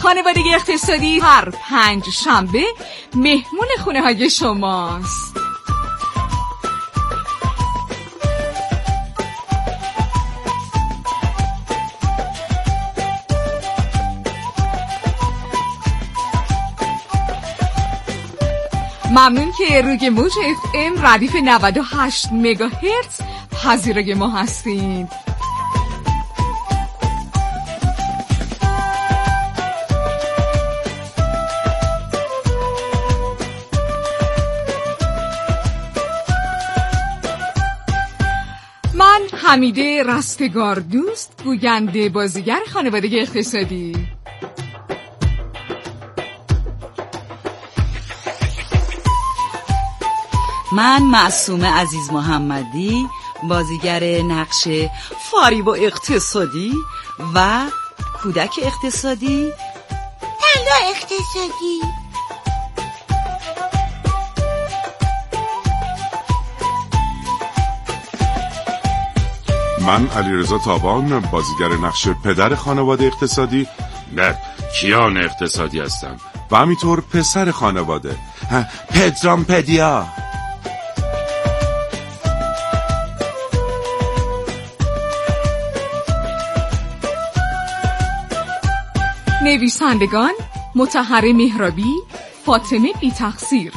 خانوادگی اقتصادی هر 5 شنبه مهمون خونه های شماست. ممنون که روی موج FM ردیف 98 مگاهرتز پذیرای ما هستید. من حمیده رستگار دوست، گوینده بازیگر خانوادگی اقتصادی. من معصومه عزیز محمدی، بازیگر نقش فریب اقتصادی و کودک اقتصادی، طلا اقتصادی. من علیرضا تابان، بازیگر نقش پدر خانواده اقتصادی، نه کیان اقتصادی هستم و همینطور پسر خانواده، پدرام پدیا. نویسندگان مطهره مهرابی، فاطمه بی تقصیر.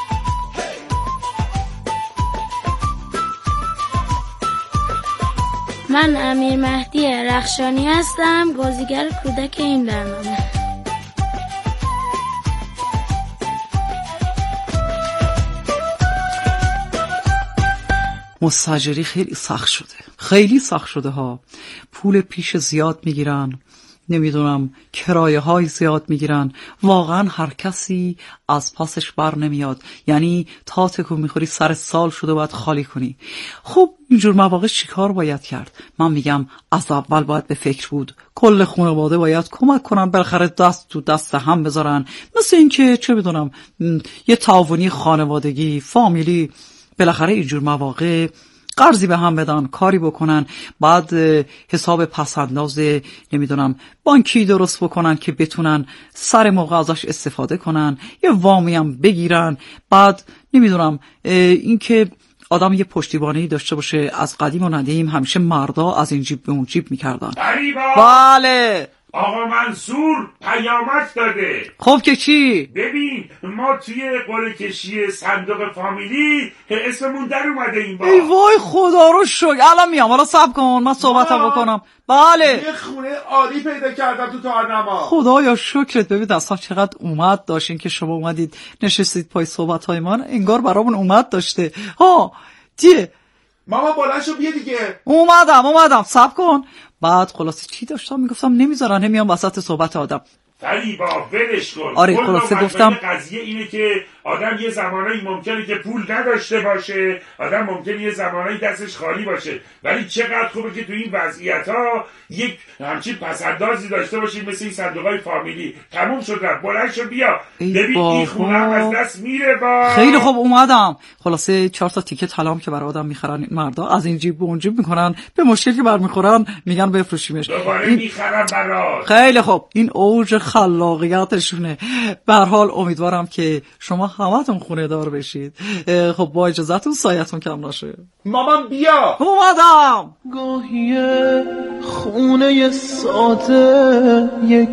من امیر مهدی رخشانی هستم، بازیگر کودک این برنامه. مستاجری خیلی سخت شده ها. پول پیش زیاد میگیرن، نمیدونم کرایه های زیاد میگیرن، واقعا هر کسی از پاسش بر نمیاد. یعنی تا تکون میخوری سر سال شده باید خالی کنی. خب اینجور مواقع چیکار باید کرد؟ من میگم از اول باید به فکر بود، کل خانواده باید کمک کنن، بالاخره دست تو دست هم بذارن. مثل این که چه بدونم یه تعاونی خانوادگی فامیلی، بالاخره اینجور مواقع قرضی به هم بدن، کاری بکنن، بعد حساب پسنداز نمیدونم بانکی درست بکنن که بتونن سر موقع ازش استفاده کنن، یه وامی هم بگیرن. بعد نمیدونم این که آدم یه پشتیبانی داشته باشه. از قدیم و ندیم همیشه مردا از این جیب به اون جیب میکردن. بله آقا منصور پیامک داده. خب که چی؟ ببین ما توی قرعه کشی صندوق فامیلی اسممون در اومده این بار. ای وای خدا رو شکر. الان میام، حالا صبر کن من صحبتم بکنم. بله یه خونه عالی پیدا کردم تو تارنما. خدایا شکرت. ببین اصلا چقدر اومد داشتین که شما اومدید نشستید پای صحبت‌های من، انگار برامون اومد داشته. ها دیه ماما بلند شو بیا دیگه. اومدم صبر کن. بعد خلاصه چی داشتم میگفتم نمیذارن همیام وسط صحبت آدم. فریبا ولش کن. آره خلاصه گفتم قضیه اینه که آدم یه زمانایی ممکنه که پول نداشته باشه، آدم ممکنه یه زمانایی دستش خالی باشه، ولی چقدر خوبه که تو این وضعیت‌ها یک همچین پسندازی داشته باشیم مثل این صندوق‌های فامیلی. تموم شد رفت. بلند شو بیا. ببین این خونه از دست میره. با خیلی خوب اومدم. خلاصه 4 تا تیکه طلام که برای آدم میخرن این مردا، از این جیب به اون جیب میکنن، به مشکلی که برمیخورن میگن بفروشیمش. دوباره میخرن برات. خیلی خوب این اوج خلاقیتشونه. به هر حال امیدوارم که شما همتون خونه دار بشید. خب با اجازهتون سایتون کم نشه. مامان بیا. اومدم. گاهی خونه ساده یک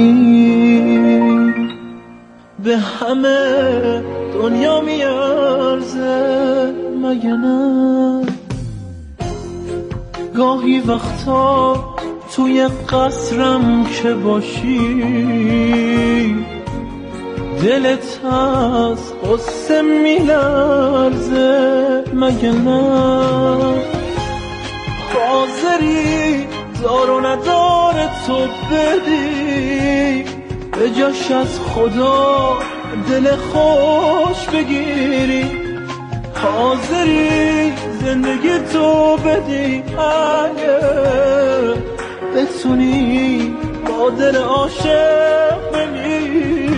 گلی به همه دنیا میارزه مگه نه؟ گاهی وقتا توی قصرم که باشی دلت از قصه میلرزه مگه نه؟ حاضری دار و ندار تو بدی به جاش از خدا دل خوش بگیری، حاضری زندگی تو بدی اگه بتونی با دل عاشق بمیری.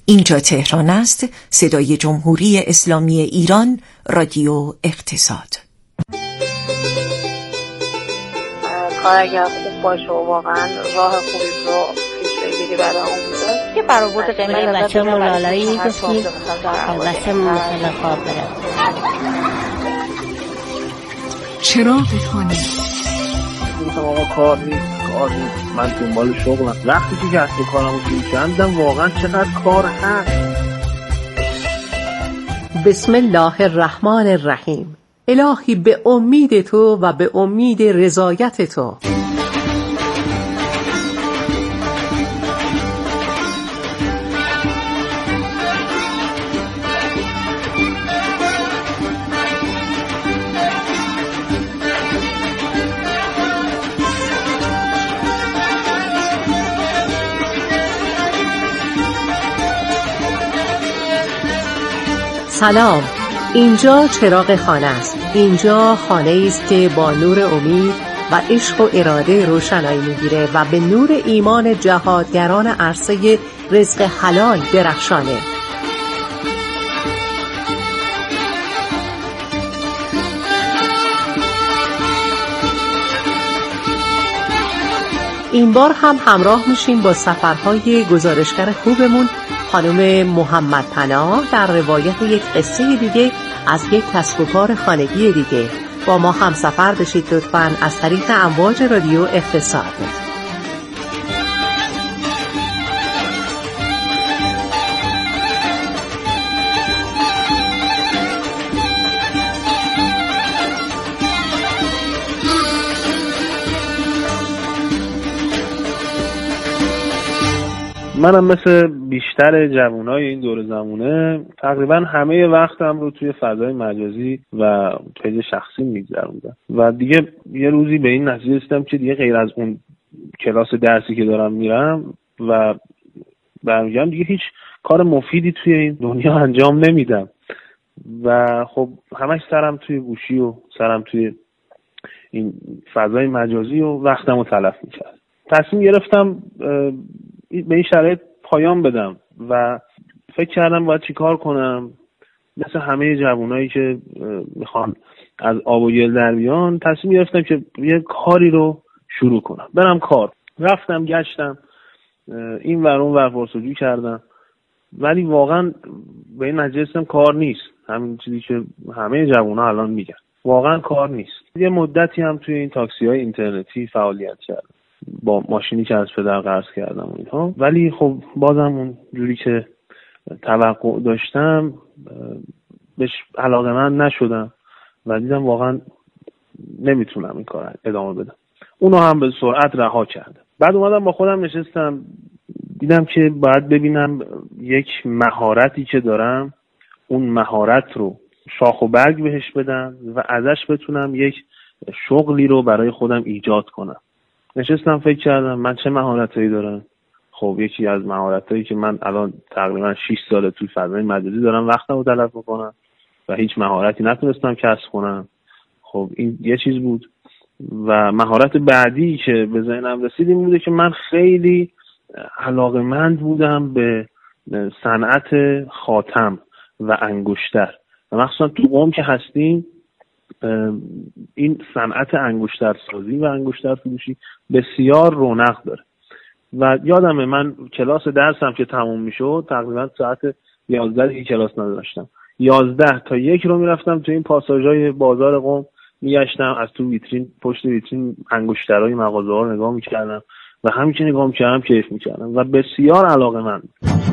اینجا تهران است. صدای جمهوری اسلامی ایران، رادیو اقتصاد. کار اگر خوب باشه و واقعا راه خوبی رو پیش بگیری برای آموزش که برآورد قیمت بچه مولایی میگفتیم بچه مثلا خواب برد. چراغ خانه آقا کار نیست من دنبال شغلم. وقتی که کسب کارمو شروع کردم واقعا چقدر کار هست. بسم الله الرحمن الرحیم. الهی به امید تو و به امید رضایت تو. سلام، اینجا چراغ خانه است. اینجا خانه است که با نور امید و عشق و اراده روشنایی میگیره و به نور ایمان جهادگران عرصه رزق حلال درخشانه. این بار هم همراه میشیم با سفرهای گزارشگر خوبمون خانم محمد پناه در روایت یک قصه دیگه از یک کسب و کار خانگی دیگه. با ما هم سفر بشید لطفاً از طریق امواج رادیو اقتصاد. منم مثل بیشتر جوانای این دور زمونه تقریبا همه وقتم رو توی فضای مجازی و پیج شخصی میگذروندم و دیگه یه روزی به این نتیجه رسیدم که دیگه غیر از اون کلاس درسی که دارم میرم و برمیگردم دیگه هیچ کار مفیدی توی این دنیا انجام نمیدم و خب همش سرم توی گوشی و سرم توی این فضای مجازی و وقتمو تلف میکرد. تصمیم گرفتم به این شرایط پایان بدم و فکر کردم باید چی کار کنم. مثل همه جوانایی که میخوان از آب و گل در بیان تصمیم گرفتم که یه کاری رو شروع کنم، برم کار. رفتم گشتم این ور اون ور پرسجو کردم ولی واقعا به این نتیجه رسیدم کار نیست. همین چیزی که همه جوانا الان میگن، واقعا کار نیست. یه مدتی هم توی این تاکسی‌های اینترنتی فعالیت کردم با ماشینی که از پدر قرض کردم و اینها، ولی خب بازم اون جوری که توقع داشتم بهش علاقه‌مند نشدم و دیدم واقعا نمیتونم این کار ادامه بدم. اونو هم به سرعت رها کردم. بعد اومدم با خودم نشستم، دیدم که باید ببینم یک مهارتی که دارم اون مهارت رو شاخ و برگ بهش بدم و ازش بتونم یک شغلی رو برای خودم ایجاد کنم. نشستم فکر کردم من چه مهارتایی دارم. خب یکی از مهارتایی که من الان تقریبا 6 ساله توی فضای مجازی دارم وقتمو تلف میکنم و هیچ مهارتی نتونستم کسب کنم. خب این یه چیز بود و مهارت بعدی که به ذهنم رسید این بوده که من خیلی علاقه‌مند بودم به صنعت خاتم و انگشتر و مخصوصا تو قم که هستیم این صنعت انگشتر سازی و انگشتر فروشی بسیار رونق داره و یادمه من کلاس درسم که تموم میشد تقریبا ساعت 11 دیگه کلاس نداشتم. 11 تا 1 رو میرفتم تو این پاساژهای بازار قم میگشتم، از تو ویترین پشت ویترین انگشترهای مغازه‌ها رو نگاه میکردم و همین که نگاه میکردم کیف میکردم و بسیار علاقه‌مند.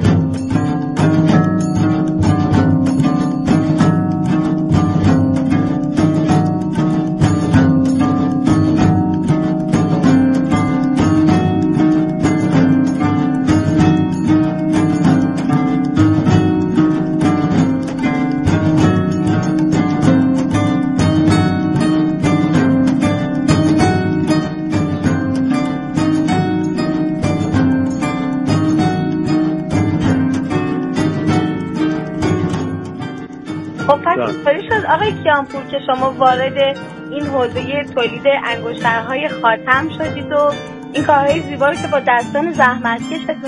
آقای کیانپور که شما وارد این حوزه تولید انگشترهای خاتم شدید و این کارهای زیبا رو که با دستان زحمتکشتون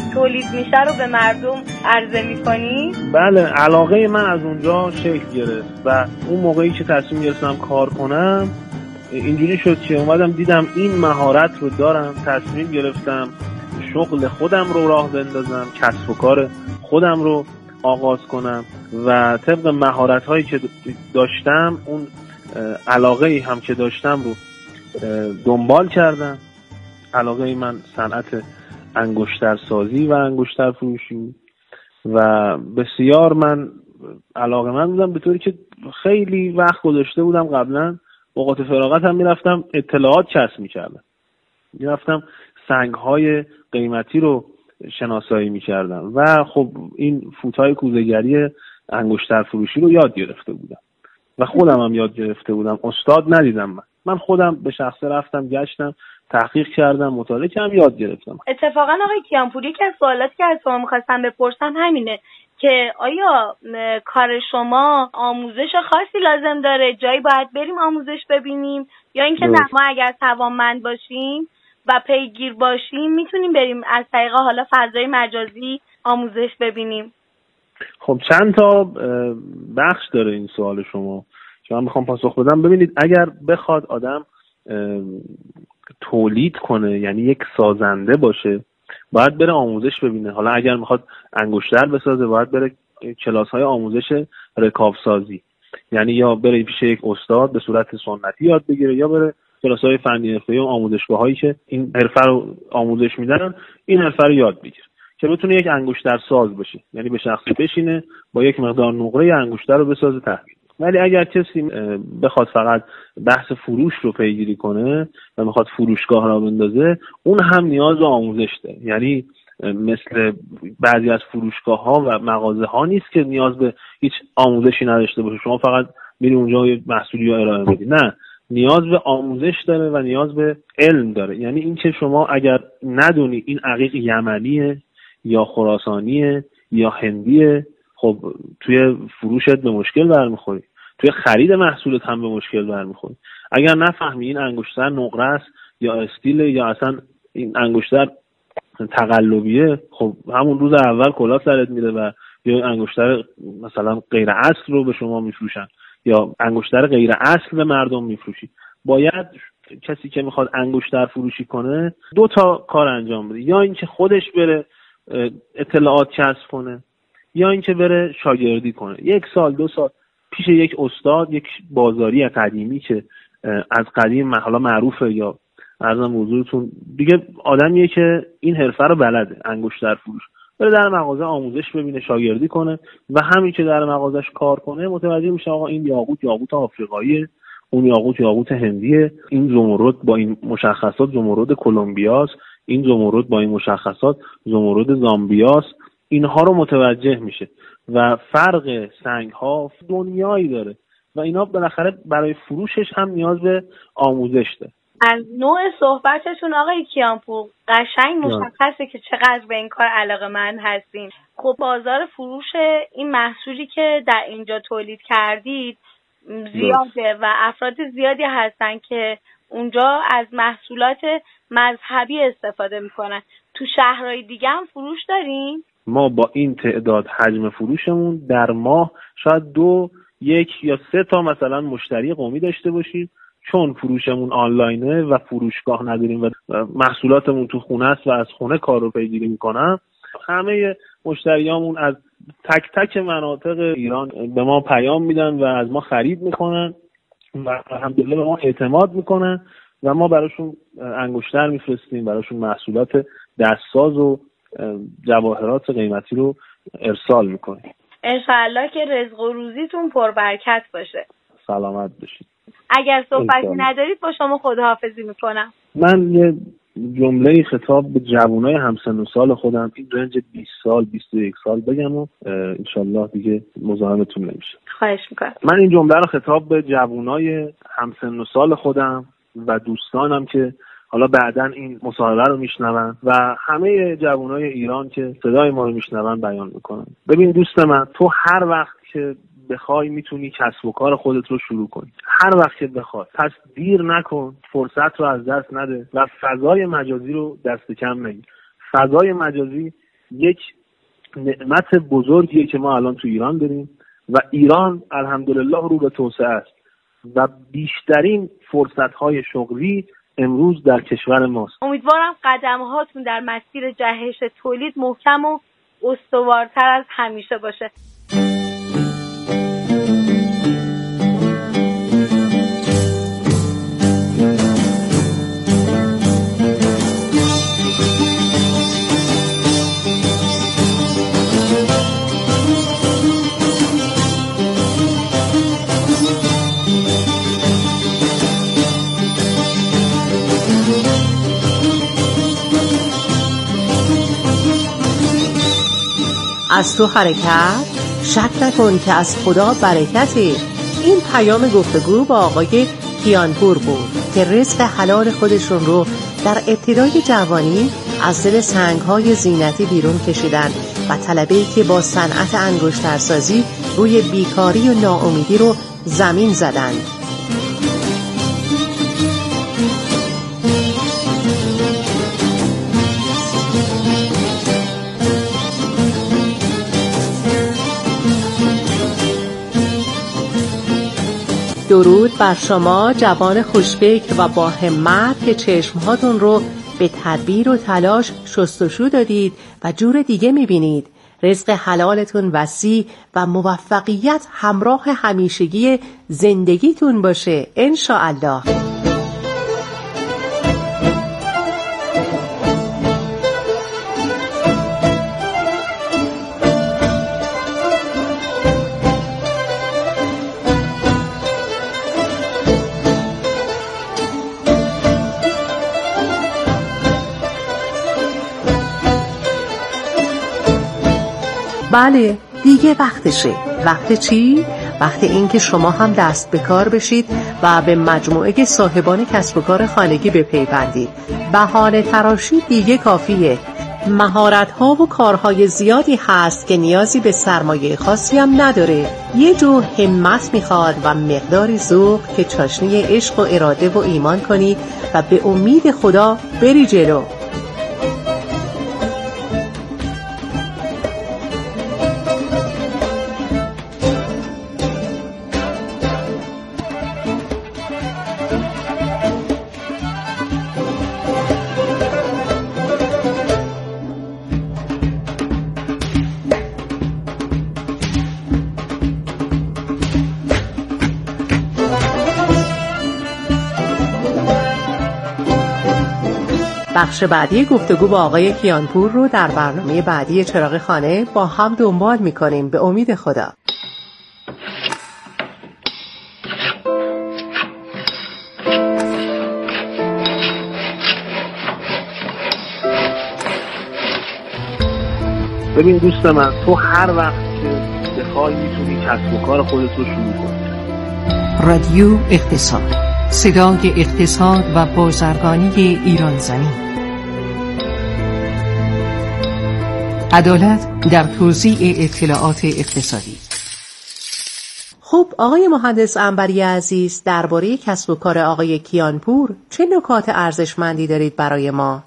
تولید میشه رو به مردم عرضه میکنی؟ بله، علاقه من از اونجا شکل گرفت و اون موقعی که تصمیم گرفتم کار کنم اینجوری شد که اومدم دیدم این مهارت رو دارم، تصمیم گرفتم شغل خودم رو راه بندازم، کسب و کار خودم رو آغاز کنم و طبق مهارت هایی که داشتم اون علاقه هم که داشتم رو دنبال کردم. علاقه من صنعت انگشتر سازی و انگشتر فروشی و بسیار من علاقه من بودم، به طوری که خیلی وقت گذاشته بودم قبلا اوقات فراغت هم میرفتم اطلاعات کسب میکردم، میرفتم سنگ های قیمتی رو شناسایی میکردم و خب این فوتای کوزه‌گری انگشتر فروشی رو یاد گرفته بودم و خودم هم یاد گرفته بودم، استاد ندیدم. من خودم به شخصه رفتم گشتم تحقیق کردم، مطالعه کردم، یاد گرفتم. اتفاقا آقای کیانپور یکی از سوالاتی که از شما می‌خواستم بپرسم همینه که آیا کار شما آموزش خاصی لازم داره؟ جایی باید بریم آموزش ببینیم یا اینکه نه ما اگر توانمند باشیم و پیگیر باشیم میتونیم بریم از طریق حالا فضای مجازی آموزش ببینیم؟ خب چند تا بخش داره این سوال شما که من میخوام پاسخ بدم. ببینید، اگر بخواد آدم تولید کنه، یعنی یک سازنده باشه، باید بره آموزش ببینه. حالا اگر میخواد انگشتر بسازه باید بره کلاس‌های آموزش رکابسازی، یعنی یا بره پیش یک استاد به صورت سنتی یاد بگیره یا بره کلاس‌های فنی حرفه‌ای و آموزشگاه‌هایی که این حرفه رو آموزش میدن این حرفه رو یاد بگیره که بتونه یک انگشتر ساز بشه، یعنی به شخصی بشینه با یک مقدار نقره انگشتر رو بسازه تحویل. ولی اگر کسی بخواد فقط بحث فروش رو پیگیری کنه و بخواد فروشگاه را بندازه، اون هم نیاز به آموزش داره. یعنی مثل بعضی از فروشگاه ها و مغازه ها نیست که نیاز به هیچ آموزشی نداشته باشه، شما فقط میری اونجا یه محصولی رو ارائه بدی. نه، نیاز به آموزش داره و نیاز به علم داره. یعنی این که شما اگر ندونی این عقیق یمنیه یا خراسانیه یا هندیه، خب توی فروشت به مشکل برمیخوری، توی خرید محصولت هم به مشکل برمیخوری. اگر نفهمی این انگشتر نقره است یا استیل یا اصلا این انگشتر تقلبیه، خب همون روز اول کلاه سرت میره و یا انگشتر مثلا غیر اصل رو به شما میفروشن یا انگشتر غیر اصل به مردم میفروشی. باید کسی که میخواد انگشتر فروشی کنه دو تا کار انجام بده، یا اینکه خودش بره اطلاعات کسب کنه یا اینکه بره شاگردی کنه 1 سال 2 سال پیش یک استاد، یک بازاری قدیمی که از قدیم حالا معروفه، یا عرضم حضورتون دیگه آدمیه که این حرفه رو بلده، انگشتر فروش، بره در مغازه آموزش ببینه، شاگردی کنه و همین که در مغازش کار کنه متوجه میشه آقا این یاقوت آفریقاییه، اون یاقوت هندیه، این زمرد با این مشخصات زمرد کلمبیاست، این زمرد با این مشخصات زمرد زامبیاست. اینها رو متوجه میشه و فرق سنگ ها دنیایی داره و اینا بالاخره برای فروشش هم نیاز به آموزش داره. از نوع صحبتشون آقای کیانپور قشنگ مشخصه که چقدر به این کار علاقه‌مند هستین. خب بازار فروش این محصولی که در اینجا تولید کردید زیاده و افراد زیادی هستن که اونجا از محصولات مذهبی استفاده میکنن. تو شهرهای دیگه هم فروش دارین؟ ما با این تعداد حجم فروشمون در ماه شاید 2 1 یا 3 تا مثلا مشتری قومی داشته باشیم، چون فروشمون آنلاینه و فروشگاه نداریم و محصولاتمون تو خونه است و از خونه کار رو پیگیری میکنم. همه مشتریامون از تک تک مناطق ایران به ما پیام میدن و از ما خرید میکنن و الحمدلله به ما اعتماد میکنن و ما براشون انگشتر میفرستیم، براشون محصولات دستساز و جواهرات قیمتی رو ارسال میکنیم. انشاءالله که رزق و روزیتون پربرکت باشه. سلامت باشید. اگر صحبتی ندارید با شما خداحافظی میکنم. من یه جمله خطاب به جوانای همسن و سال خودم، این رنج 20 سال 21 سال بگم و انشالله دیگه مزاحمتون نمیشه. خواهش میکنم. من این جمله رو خطاب به جوانای همسن و سال خودم و دوستانم که حالا بعداً این مصاحبه رو میشنون و همه جوانای ایران که صدای ما رو میشنون بیان میکنن. ببین دوست من، تو هر وقت که بخوای میتونی کسب و کار خودت رو شروع کنی، هر وقت که بخوای. پس دیر نکن، فرصت رو از دست نده و فضای مجازی رو دست کم نگیر. فضای مجازی یک نعمت بزرگیه که ما الان تو ایران داریم و ایران الحمدلله رو به توسعه است و بیشترین فرصت‌های شغلی امروز در کشور ماست. امیدوارم قدم‌هاتون در مسیر جهش تولید محکم و استوارتر از همیشه باشه. از تو حرکت، شک نکن که از خدا برکته. این پیام گفتگو با آقای کیانپور بود که رزق حلال خودشون رو در ابتدای جوانی از دل سنگ‌های زینتی بیرون کشیدن و طلبه‌ای که با صنعت انگشترسازی روی بیکاری و ناامیدی رو زمین زدند. درود بر شما جوان خوشفکر و با همت که چشمهاتون رو به تدبیر و تلاش شستشو دادید و جور دیگه میبینید. رزق حلالتون وسیع و موفقیت همراه همیشگی زندگیتون باشه انشاءالله. بله دیگه وقتشه. وقت چی؟ وقت این که شما هم دست به کار بشید و به مجموعه صاحبان کسب و کار خانگی بپیوندید. بهانه تراشی دیگه کافیه. مهارت‌ها و کارهای زیادی هست که نیازی به سرمایه خاصی هم نداره. یه جو همت میخواد و مقداری ذوق که چاشنی عشق و اراده و ایمان کنی و به امید خدا بری جلو. بخش بعدی گفتگو با آقای کیانپور رو در برنامه بعدی چراغ خانه با هم دنبال می‌کنیم به امید خدا. ببین دوست من، تو هر وقت که بخوای میتونی کسب و کار خودت رو شروع کنی. رادیو اقتصاد، صدای اقتصاد و بازرگانی ایران زمین. عدالت در توزیع اطلاعات اقتصادی. خب آقای مهندس عنبری عزیز، درباره کسب و کار آقای کیانپور چه نکات ارزشمندی دارید برای ما؟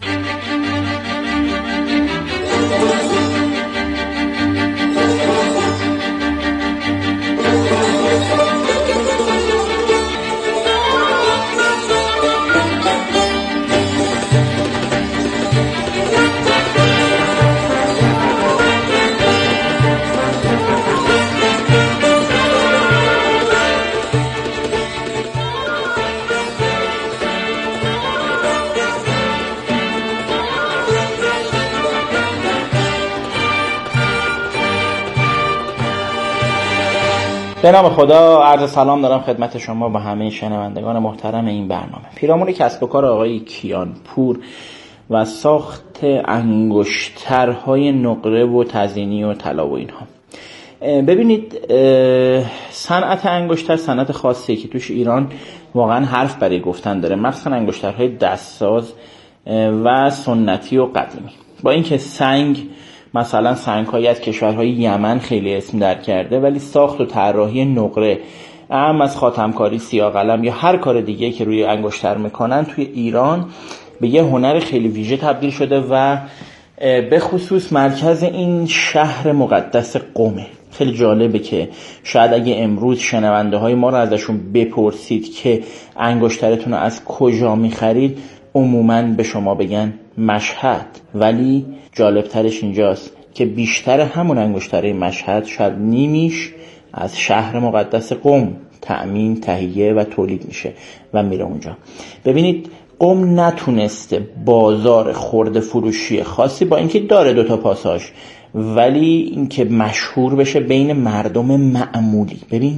به نام خدا عرض سلام دارم خدمت شما و همه شنوندگان محترم این برنامه. پیرامون کسب و کار آقای کیانپور و ساخت انگشترهای نقره و تزیینی و طلا و اینها. ببینید صنعت انگشتر صنعت خاصیه که توش ایران واقعا حرف برای گفتن داره، مخصوصا انگشترهای دستساز و سنتی و قدیمی. با اینکه سنگ مثلا سنگ‌های از کشورهای یمن خیلی اسم در کرده، ولی ساخت و طراحی نقره اهم از خاتمکاری، سیاه قلم یا هر کار دیگه که روی انگشتر میکنن توی ایران به یه هنر خیلی ویژه تبدیل شده و به خصوص مرکز این شهر مقدس قم. خیلی جالبه که شاید اگه امروز شنونده های ما رو ازشون بپرسید که انگشترتون رو از کجا میخرید، عموماً به شما بگن مشهد. ولی جالبترش اینجاست که بیشتر همون انگشتره مشهد، شاید نیمیش، از شهر مقدس قم تأمین، تهیه و تولید میشه و میره اونجا. ببینید قم نتونسته بازار خرده فروشی خاصی، با اینکه داره 2 پاساژ، ولی اینکه مشهور بشه بین مردم معمولی. ببین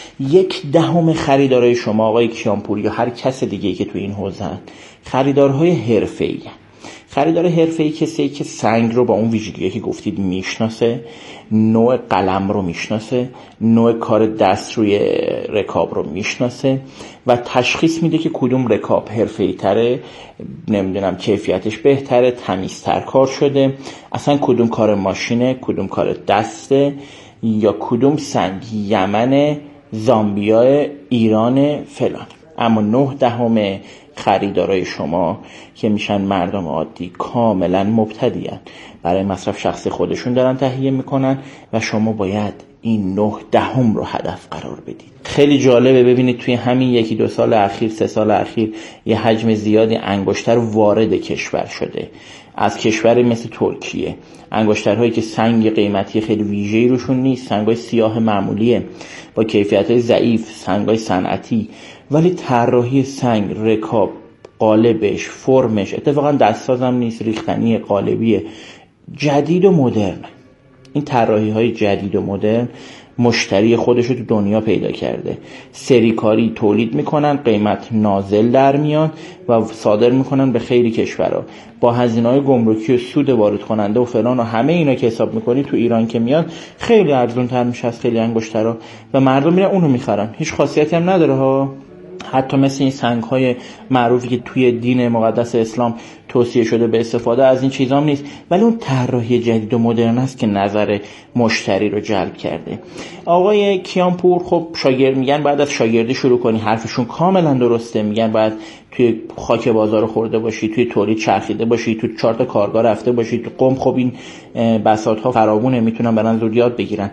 1/10 خریدارای شما آقای کیانپور یا هر کس دیگه که تو این حوزه هست خریدارهای حرفه‌ای. خریدار حرفه‌ای کسیه که سنگ رو با اون ویژگی‌هایی که گفتید میشناسه، نوع قلم رو میشناسه، نوع کار دست روی رکاب رو میشناسه و تشخیص میده که کدوم رکاب حرفه‌ای تره، نمیدونم کیفیتش بهتره، تمیزتر کار شده، اصلا کدوم کار ماشینه، کدوم کار دسته، یا کدوم سنگ یمن، زامبیا، ایران فلان. اما 9/10 خریدارای شما که میشن مردم عادی، کاملا مبتدیان، برای مصرف شخصی خودشون دارن تهیه میکنن و شما باید این 9/10 رو هدف قرار بدید. خیلی جالبه ببینید توی همین 1-2 سال اخیر، 3 سال اخیر، یه حجم زیادی انگشتر وارد کشور شده از کشور مثل ترکیه. انگشترهایی که سنگ قیمتی خیلی ویژه‌ای روشون نیست، سنگای سیاه معمولیه با کیفیت‌های ضعیف، سنگای صنعتی، ولی طراحی سنگ، رکاب، قالبش، فرمش، اتفاقا دستسازم نیست، ریختنی، قالبیه، جدید و مدرن. این طراحی‌های جدید و مدرن مشتری خودش رو تو دنیا پیدا کرده. سریکاری تولید میکنن، قیمت نازل در میان و صادر میکنن به خیلی کشورها. با هزینه‌های گمرکی و سود وارد کننده و فلان و همه اینا که حساب میکنی، تو ایران که میاد خیلی ارزون تر میشه از خیلی انگشترها و مردم میرن اونو میخرن. هیچ خاصیتی هم نداره ها. حتی مثل این سنگ‌های معروفی که توی دین مقدس اسلام توصیه شده به استفاده از این چیزا هم نیست، ولی اون طراحی جدید و مدرن است که نظر مشتری رو جلب کرده. آقای کیانپور خب شاگرد میگن باید از شاگردی شروع کنی، حرفشون کاملا درسته. میگن باید توی خاک بازار خورده باشی، توی تولید چرخیده باشی، توی 4 تا کارگاه رفته باشی. تو قم خب این بساط‌ها فراوونه، میتونن برن زود یاد بگیرن.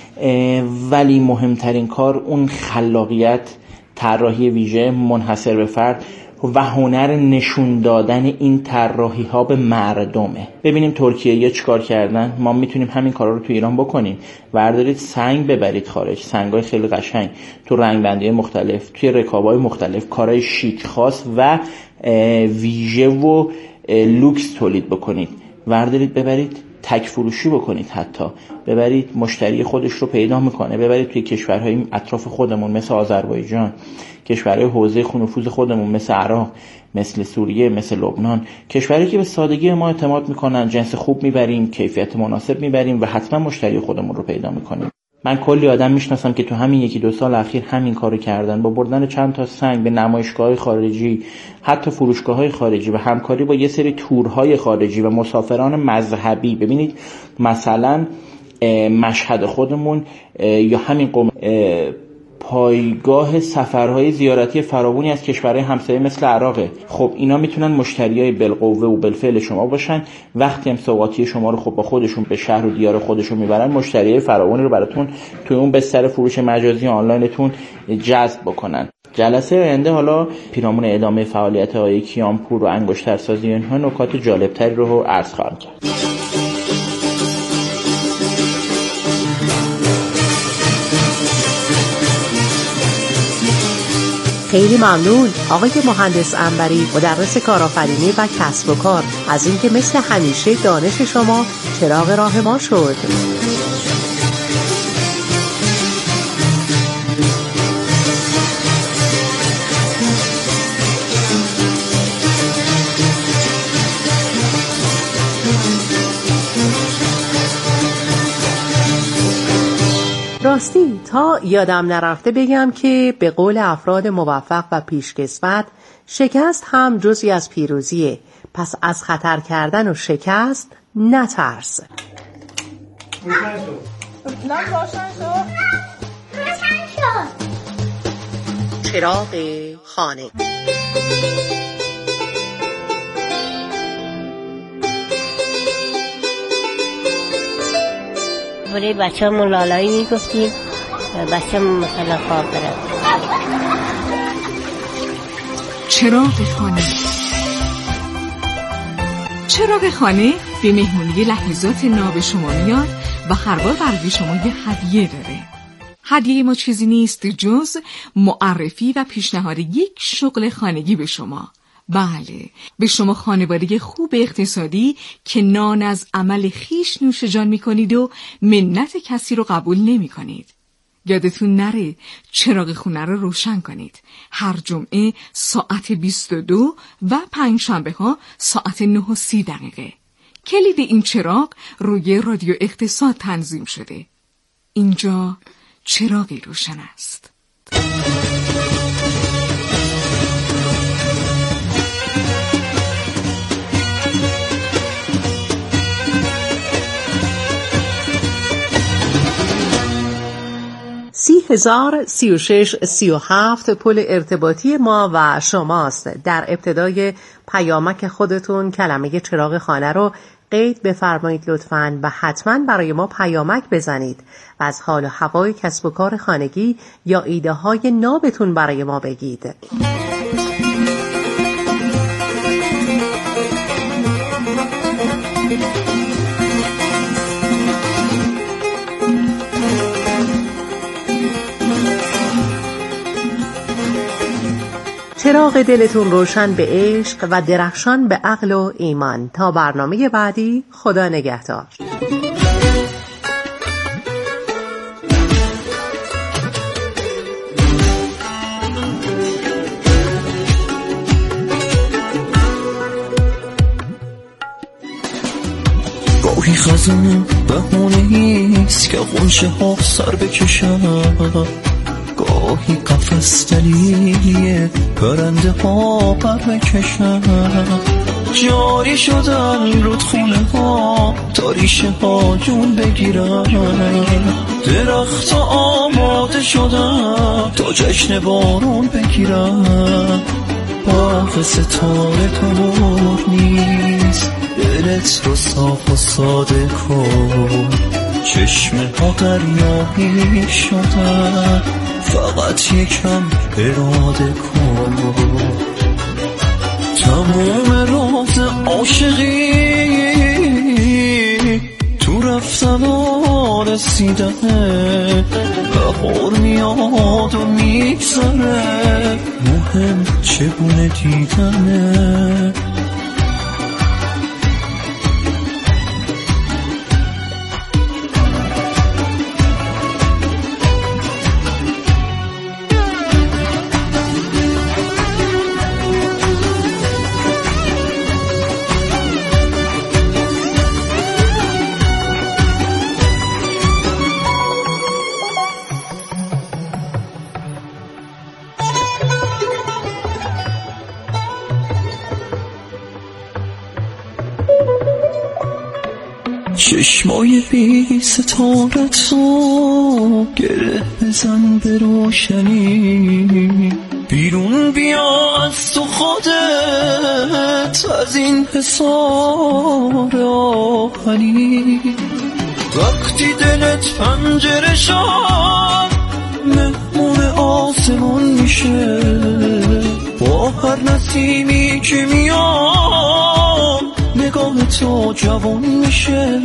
ولی مهمترین کار اون خلاقیت، طراحی ویژه منحصر به فرد و هنر نشون دادن این طراحی ها به مردمه. ببینیم ترکیه‌ها چیکار کردن، ما میتونیم همین کارا رو تو ایران بکنیم. بردارید سنگ ببرید خارج، سنگای خیلی قشنگ تو رنگبندی مختلف، توی رکابای مختلف، کارهای شیک خاص و ویژه و لوکس تولید بکنید. بردارید ببرید تک فروشی بکنید، حتی ببرید مشتری خودش رو پیدا میکنه. ببرید توی کشورهای اطراف خودمون مثل آذربایجان، کشورهای حوزه نفوذ خودمون مثل عراق، مثل سوریه، مثل لبنان، کشوری که به سادگی ما اعتماد میکنن، جنس خوب میبریم، کیفیت مناسب میبریم و حتما مشتری خودمون رو پیدا میکنیم. من کلی آدم میشناسم که تو همین 1-2 سال اخیر همین کارو کردن، با بردن چند تا سنگ به نمایشگاه‌های خارجی، حتی فروشگاه‌های خارجی و همکاری با یه سری تورهای خارجی و مسافران مذهبی. ببینید مثلا مشهد خودمون یا همین قم پایگاه سفرهای زیارتی فراوانی از کشورهای همسایه مثل عراقه. خب اینا میتونن مشتریای بالقوه و بالفعل شما باشن. وقتی هم سوغاتی شما رو خب با خودشون به شهر و دیار خودشون میبرن، مشتریای فراوانی رو براتون توی اون بستر فروش مجازی آنلاینتون جذب بکنن. جلسه آینده حالا پیرامون ادامه فعالیت آقای کیانپور و انگشترسازی اینها نکات جالبتری رو عرض خواهم کرد. خیلی ممنون آقای مهندس عنبری، مدرس کارآفرینی و کسب و کار، از اینکه مثل همیشه دانش شما چراغ راه ما شد. راستی تا یادم نرفته بگم که به قول افراد موفق و پیشکسوت، شکست هم جزئی از پیروزیه. پس از خطر کردن و شکست نترس. روشن شد. چراغ خانه. درباره بچه‌مون لالایی میگفتیم بچه‌مون مثلا خواب بره. چراغ خانه. چراغ خانه به مهمونی لحظات ناب شما میاد و هر بار برای شما یه هدیه داره. هدیه ما چیزی نیست جز معرفی و پیشنهاد یک شغل خانگی به شما. بله، به شما خانواده خوب اقتصادی که نان از عمل خیش نوش جان می کنید و منت کسی رو قبول نمی کنید. یادتون نره چراغ خونه رو روشن کنید. هر جمعه ساعت 22 و پنجشنبه ها ساعت 9:30. کلید این چراغ روی رادیو اقتصاد تنظیم شده. اینجا چراغی روشن است. $30,036.37 پل ارتباطی ما و شماست. در ابتدای پیامک خودتون کلمه چراغ خانه رو قید بفرمایید لطفاً و حتماً برای ما پیامک بزنید و از حال و هوای کسب و کار خانگی یا ایده های نابتون برای ما بگید. چراغ دلتون روشن به عشق و درخشان به عقل و ایمان. تا برنامه بعدی، خدا نگهدار. گاهی خزانه بهونه‌ایست که غنچه ها سر بکشن، گاهی قفس دلیلیه پرنده ها پر بکشن، جاری شدن رودخونه ها تا ریشه ها جون بگیرن، درخت ها آماده شدن تا جشن بارون بگیرن. باغ ستاره تو نور نیست، دلت رو صاف و ساده کن، چشمه ها دریایی شدن، فقط یکم اراده کن. تموم راز عاشقی تو رفتن و رسیدنه، بهار میاد و میگذره، مهم چگونه دیدنه. چشمای بی ستارت رو گره بزن به روشنی، بیرون بیا از تو خودت از این حصار آهنی. وقتی دلت پنجره شد مهمون آسمون میشه، با هر نسیمی که میاد نگاه تو جوان میشه.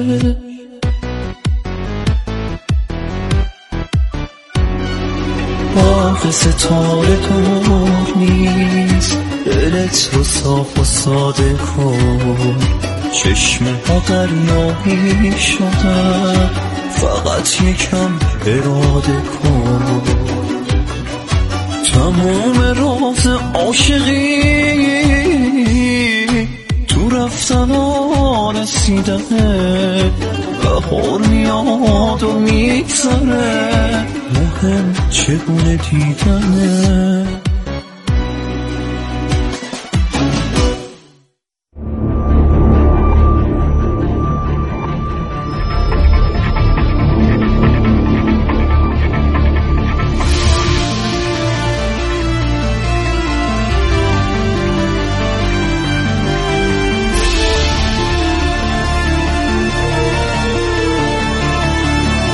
باغ ستاره تو نور نیست، دلت رو صاف و ساده کن، چشمه ها دریایی شدن، فقط یکم اراده کن. تموم راز عاشقی تو رفتن و رسیدنه، بهار میاد و میگذره، مهم چگونه دیدنه.